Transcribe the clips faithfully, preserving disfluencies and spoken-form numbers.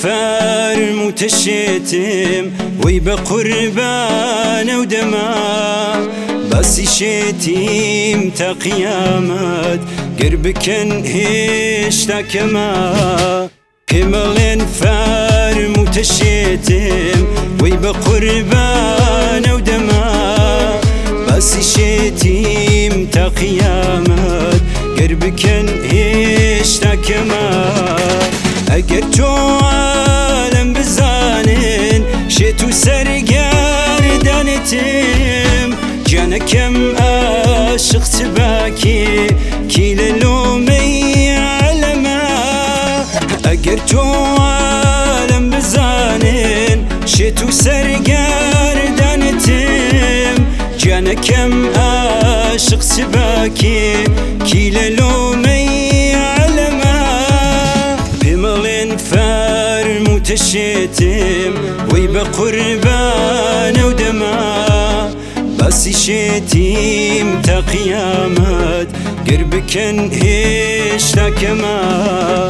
فرموت الشتم ويبقى قربان ودما بس شتيم تا قيامات قربك هشتا كما كمالين فرموت الشتم ويبقى قربان ودما بس شتيم تا قيامات قربك هشتا كما اگر تو عالم بزانن شتو سرگردنتم جانكم عاشق تباكي كي للومي علما اگر تو عالم بزانن شتو سرگردنتم جانكم عاشق تباكي كي للومي علما فرموت الشتم ويبقى قربان ودما بس شتيم تا قيامات قربك هشتا كما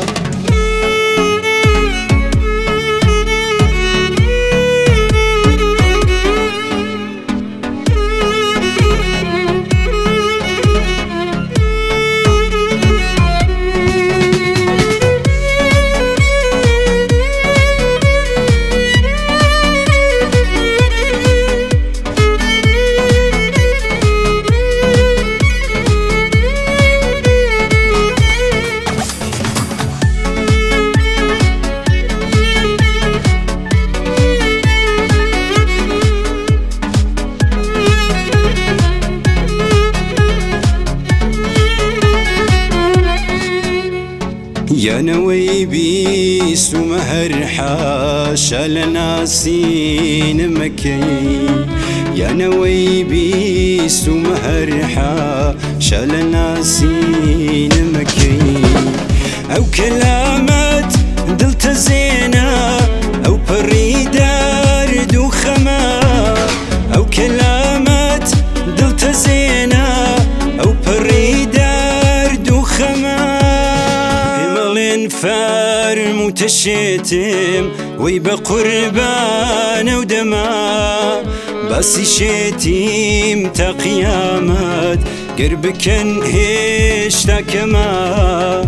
يا نوي بيس ومهر حاشا لناسين مكي يا نوي بيس ومهر حاشا لناسين مكي او كلامات دلت زينة او بريدار دو خما او كلامات دلت زينة او بريدار دو خما فرموت الشتم ويبقى قربان ودما بس شتيم تا قيامات قربك هشتا كما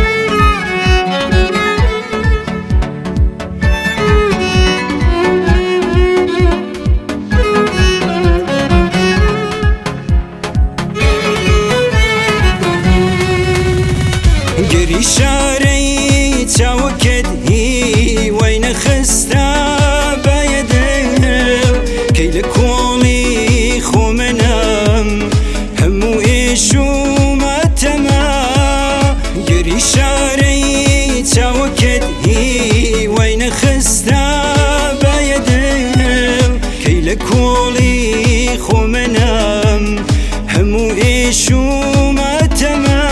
قري شاري تاوكد هي وين خستا بايدهم كي لكولي خو منام همو ايشو ما تما قري شاري تاوكد هي وين خستا بايدهم كي لكولي خو منام همو ايشو ما تما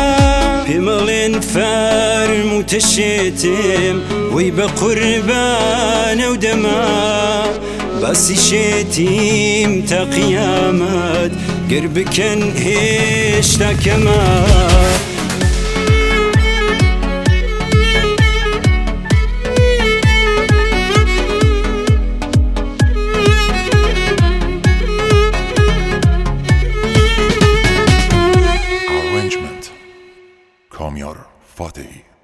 فرموت الشتم ويبقى قربان ودما بس شتيم تا قيامات قربك هشتا كما کامیار فاتحی.